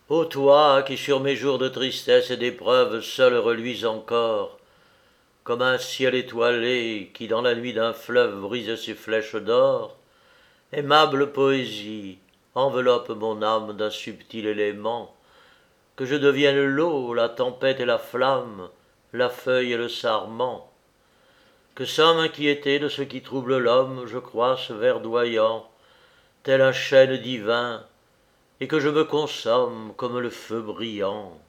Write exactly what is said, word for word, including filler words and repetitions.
Ô toi qui sur mes jours de tristesse et d'épreuve seul reluis encore, comme un ciel étoilé qui dans la nuit d'un fleuve brise ses flèches d'or, aimable poésie, enveloppe mon âme d'un subtil élément, que je devienne l'eau, la tempête et la flamme, la feuille et le sarment, que sans m'inquiéter de ce qui trouble l'homme, je croisse verdoyant, tel un chêne divin, et que je me consomme comme le feu brillant.